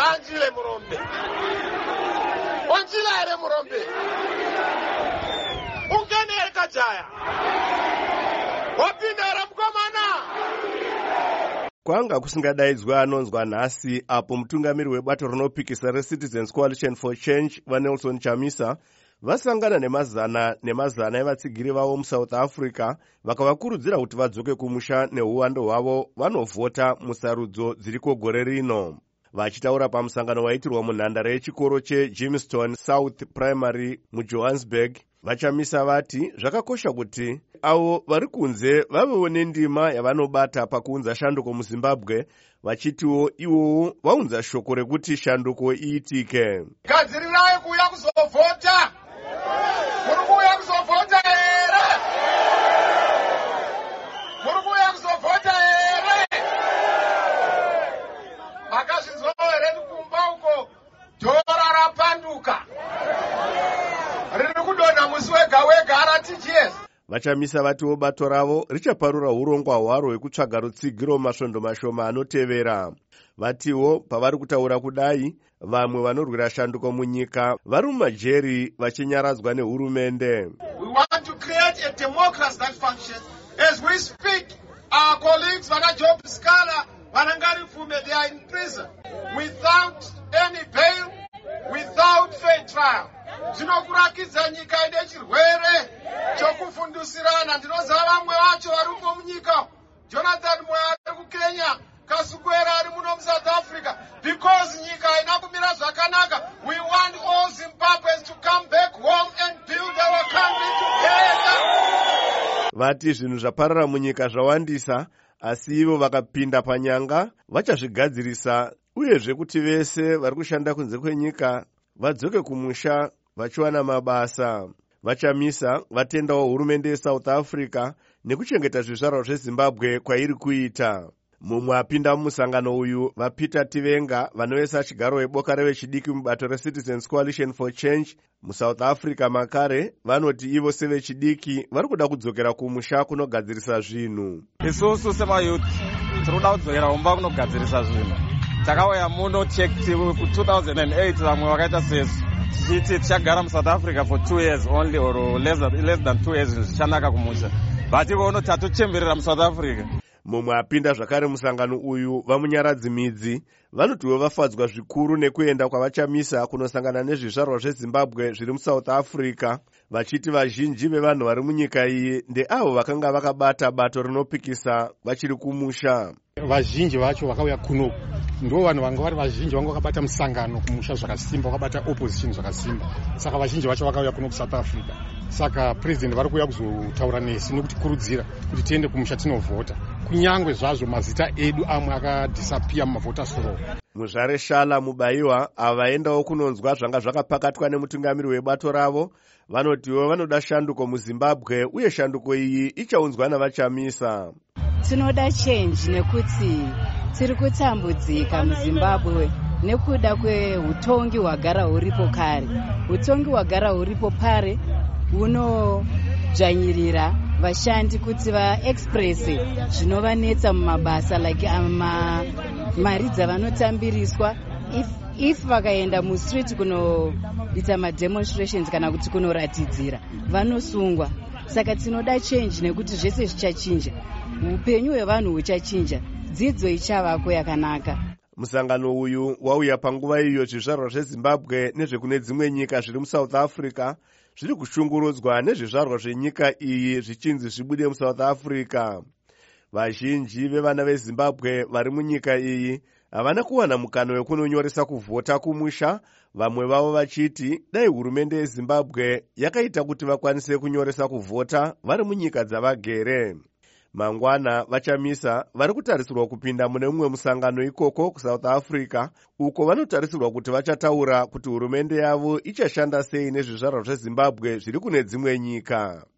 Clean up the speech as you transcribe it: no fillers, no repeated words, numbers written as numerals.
Wanjile Murombe. Wanjila ere Murombe. Ungene ere Kajaya. Wapinda ere Mkomana. Kwanga kusingadaidzwa anonzwa nhasi apo mutungamiri webato rinopikisa reCitizens Coalition for Change vaNelson Chamisa vasangana nemazana evatsigiri vavo muSouth Africa vakavakurudzira kuti vadzoke kumusha neuwando hwavo vanovhota musarudzo dziriko gore rino. Vachitaura pamusangano waitirwa munhandare yechikoro cheJamestown South Primary muJohannesburg, vaChamisa vati zvakakosha kuti avo vari kunze vavewo nendima yavanobata pakuunza shanduko muZimbabwe, vachitiwo ivowo vaunza shoko rekuti shanduko iitike. Gadzirirai kuuya kuzovhota. Muri kuuya kuzovhota here? Muri kuuya kuzovhota here? Makazvinzwa here kumba uko dhora rapanduka. Riri kudonha musi wega wega RTGS. Vachamisa vatiwo bato ravo richaparura urongwa hwaro hwekutsvaga rutsigiro masvondo mashoma anotevera. Vatiwo pavari kutaura kudai, vamwe vanorwira shanduko munyika vari mumajeri vachinyaradzwa nehurumende. We want to create a democracy that functions. As we speak, our colleagues Vana Job Scala, Vanangari Fume, they are in prison without any bail, without fair trial. Zvinokurakidza nyika ine chirwere chokufundusirana. Ndinoziva vamwe vacho vari uko munyika. Jonathan Moyo ari kuKenya, Kasukwera ari muno muSouth Africa. Because nyika haina kumira zvakanaka, we want all Zimbabweans to come back home and build our country together. Vati zvinhu zvaparara munyika zvawandisa, asi ivo vakapinda panyanga vachazvigadzirisa, uyezve kuti vese vari kushanda kunze kwenyika vadzoke kumusha vachiwana mabasa. Vachamisa vatendawo hurumende yeSouth Africa nekuchengeta zvizvarwa zveZimbabwe kwairi kuita. Mumwe apinda mumusangano uyu vaPeter Tivenga vanovesa chigaro weboka revechidiki mubato reCitizens Coalition for Change muSouth Africa makare vanoti ivo sevechidiki vari kuda kudzokera kumusha kunogadzirisa zvinhu. Isusu semayouth tinoda kudzokera kumba kunogadzirisa zvinhu. Takauya muno checked ku2008 vamwe vakaita sesu tichiti tichagara muSouth Africa for 2 years only or less than 2 years zvichanaka kumusha. But ivono tatochemberera muSouth Africa. Mumwe apinda zvakare musangano uyu vamunyaradzi midzi vanotiwo vafadzwa zvikuru nekuenda kwavachamisa kunosangana nezvizvarwa zveZimbabwe zviri muSouth Africa, vachiti vazhinji vevanhu vari munyika iyi ndeavo vakanga vakabata bato rinopikisa vachiri kumusha. Vazhinji vacho vakauya kuno ndo vanhu vanga vari vazhinji vanga vakabata musangano kumusha zvakasimba, vakabata opposition zvakasimba. Saka vazhinji vacho vakauya kuno kuSouth Africa. Saka president vari kuuya kuzotaura nesi nokutikurudzira kuti tiende kumusha tinovhota. Kunyangwe zvazvo mazita edu amwe akadisappear mumavoters roll. Muzvare Shala Mubayiwa avaendawo kunonzwa zvanga zvakapakatwa nemutungamiri webato ravo, vanotiwo vanoda shanduko muZimbabwe uye shanduko iyi ichaunzwa navachamisa. Tinoda change nekuti tiri kutambudzika muZimbabwe nekuda kwehutongi hwagara huripo kare. Hutongi hwagara huripo pare hunodzvanyirira vashandi kuti vaexpresse zvinovanetsa mumabasa like mari dzavanotambiriswa. If vakaenda mustreet kunoita mademonstrations kana kuti kunoratidzira vanosungwa. Saka tinoda change nekuti zvese zvichachinja, upenyu hwevanhu huchachinja, dzidzo ichavako yakanaka. Musangano uyu wauya panguva iyo zvizvarwa zveZimbabwe nezvekune dzimwe nyika zviri muSouth Africa zviri kushungurudzwa nezvizvarwa zvenyika iyi zvichinzi zvibude muSouth Africa. Vazhinji vevana veZimbabwe vari munyika iyi havana kuwana mukana wekunonyoresa kuvhota kumusha, vamwe vavo vachiti dai hurumende yeZimbabwe yakaita kuti vakwanise kunyoresa kuvhota vari munyika dzavagere. Mangwana vachamisa vari kutarisirwa kupinda mune mumwe musangano ikoko kuSouth Africa, uko vanotarisirwa kuti vachataura kuti hurumende yavo ichashanda sei nezvizvarwa zveZimbabwe zviri kune dzimwe nyika.